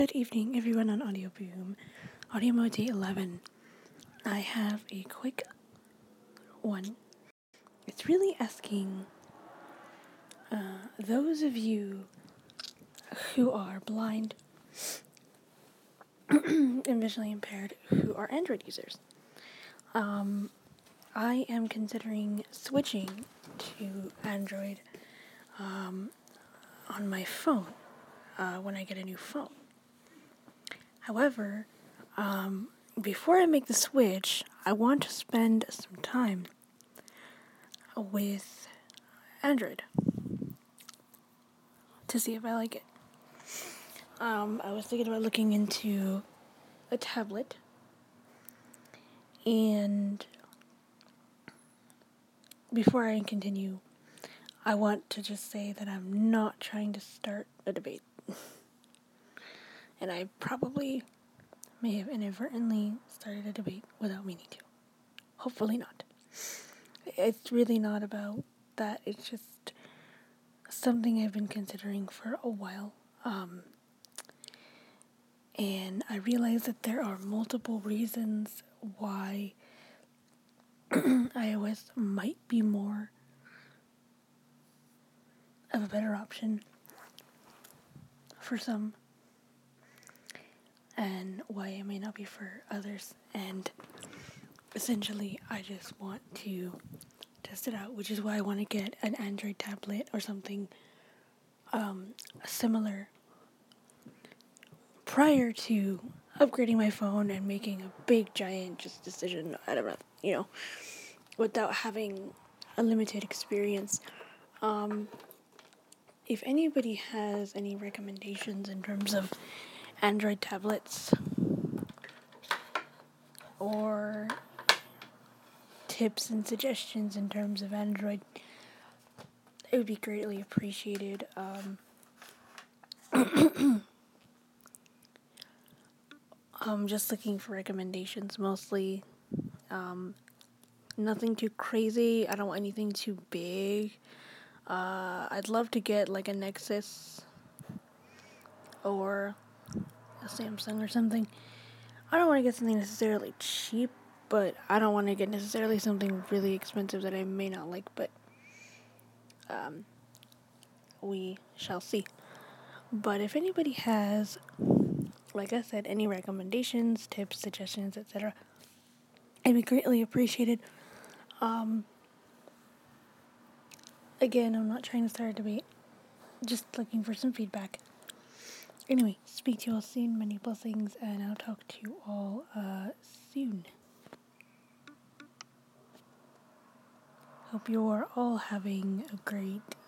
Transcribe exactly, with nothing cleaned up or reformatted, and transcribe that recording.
Good evening, everyone on Audio Boom. Audio Mode Day eleven. I have a quick one. It's really asking uh, those of you who are blind and visually impaired who are Android users. Um, I am considering switching to Android um, on my phone uh, when I get a new phone. However, um, before I make the switch, I want to spend some time with Android to see if I like it. Um, I was thinking about looking into a tablet, and before I continue, I want to just say that I'm not trying to start a debate. And I probably may have inadvertently started a debate without meaning to. Hopefully not. It's really not about that. It's just something I've been considering for a while. Um, and I realize that there are multiple reasons why iOS might be more of a better option for some, and why it may not be for others. And essentially, I just want to test it out, which is why I want to get an Android tablet or something um, similar prior to upgrading my phone and making a big giant just decision out of, you know, without having a limited experience. Um, if anybody has any recommendations in terms of Android tablets or tips and suggestions in terms of Android, it would be greatly appreciated. Um, I'm just looking for recommendations mostly. Um, nothing too crazy. I don't want anything too big. Uh, I'd love to get like a Nexus or a Samsung or something. I don't want to get something necessarily cheap, but I don't want to get necessarily something really expensive that I may not like, but um, we shall see. But if anybody has, like I said, any recommendations, tips, suggestions, et cetera, it'd be greatly appreciated. Um, again, I'm not trying to start a debate, just looking for some feedback. Anyway, speak to you all soon, many blessings, and I'll talk to you all uh, soon. Hope you are all having a great